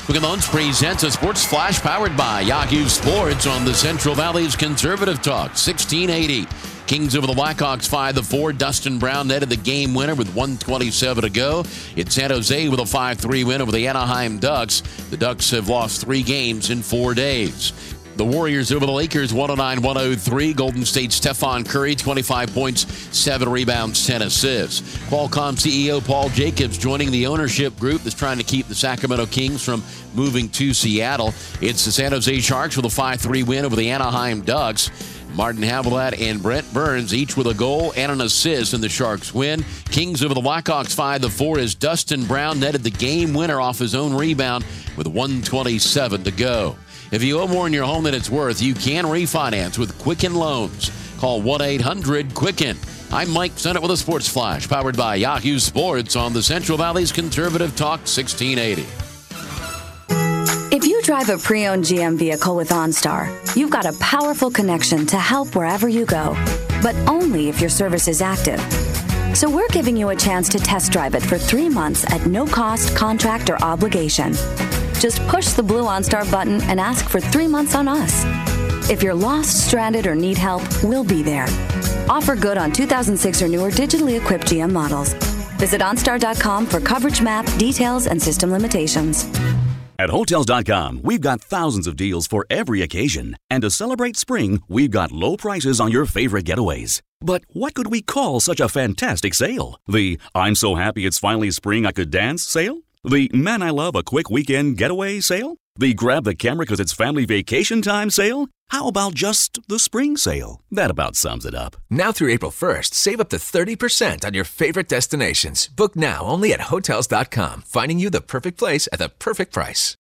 Quicken Loans presents a sports flash powered by Yahoo Sports on the Central Valley's Conservative Talk, 1680. Kings over the Blackhawks 5-4. Dustin Brown netted the game winner with 1:27 to go. It's San Jose with a 5-3 win over the Anaheim Ducks. The Ducks have lost 3 games in 4 days. The Warriors over the Lakers, 109-103. Golden State's Stephon Curry, 25 points, 7 rebounds, 10 assists. Qualcomm CEO Paul Jacobs joining the ownership group that's trying to keep the Sacramento Kings from moving to Seattle. It's the San Jose Sharks with a 5-3 win over the Anaheim Ducks. Martin Havlat and Brent Burns each with a goal and an assist in the Sharks win. Kings over the Blackhawks 5-4 as Dustin Brown netted the game winner off his own rebound with 1:27 to go. If you owe more in your home than it's worth, you can refinance with Quicken Loans. Call 1-800-QUICKEN. I'm Mike Sennett with a Sports Flash, powered by Yahoo Sports on the Central Valley's Conservative Talk 1680. If you drive a pre-owned GM vehicle with OnStar, you've got a powerful connection to help wherever you go, but only if your service is active. So we're giving you a chance to test drive it for 3 months at no cost, contract, or obligation. Just push the blue OnStar button and ask for 3 months on us. If you're lost, stranded, or need help, we'll be there. Offer good on 2006 or newer digitally equipped GM models. Visit OnStar.com for coverage map, details, and system limitations. At Hotels.com, we've got thousands of deals for every occasion. And to celebrate spring, we've got low prices on your favorite getaways. But what could we call such a fantastic sale? The I'm so happy it's finally spring I could dance sale? The man I love a quick weekend getaway sale? The grab the camera because it's family vacation time sale? How about just the spring sale? That about sums it up. Now through April 1st, save up to 30% on your favorite destinations. Book now only at Hotels.com, finding you the perfect place at the perfect price.